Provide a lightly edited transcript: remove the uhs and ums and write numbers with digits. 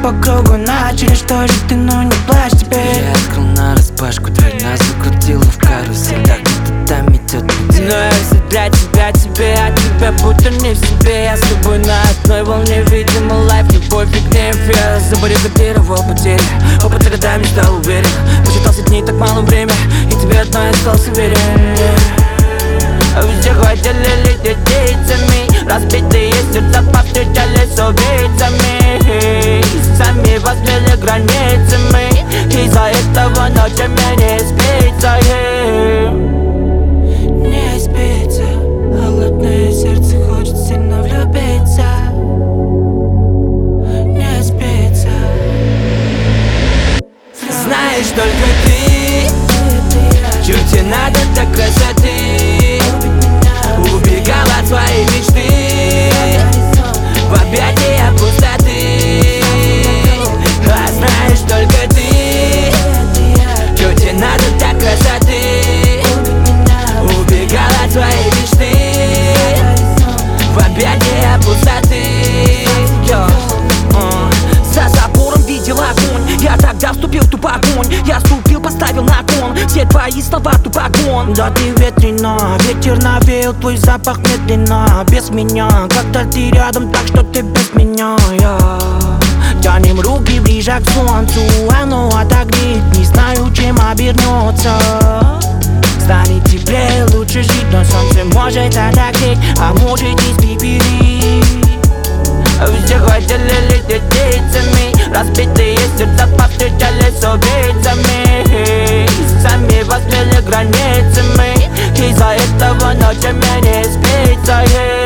по кругу начали, что же ты, ну не плачь теперь. Я открыл нараспашку дверь, нас закрутило в карусель, так где-то там идет путь. Но я все для тебя, тебе, а тебя будто не в себе. Я с тобой на одной волне, видимо, лайф, любовь, фигня, эфир. Забаррикадировал потери, опыт годами стал уверен. Посчитался дней, так мало время, и тебе одной остался верен. Везде ходили люди детьми, разбитые сердца повстречались с убийцами. Сами возмели границами, из-за этого ночами не спится. Не спится, холодное сердце хочет сильно влюбиться. Не спится. Знаешь, только ты, чуть тебе надо до красоты. Убегал от своей мечты в объятия пустоты. А знаешь, только ты, чуть тебе надо до красоты. Убегал от своей мечты в объятия пустоты. За забором видел огонь, я тогда вступил в ту погонь. Я ступил, поставил на кон все твои слова тупогон. Да ты ветрено, ветер навеял твой запах медленно. Без меня, как-то ты рядом, так что ты без меня. Тянем руки ближе к солнцу, оно отогреет, не знаю, чем обернется. Станет теплее, лучше жить, но солнце может отогреть, а может испепелить. Везде ходили люди детьми, разбитые сердца повстречались с убийцами. Сами возмели границами, из-за этого ночами не спится.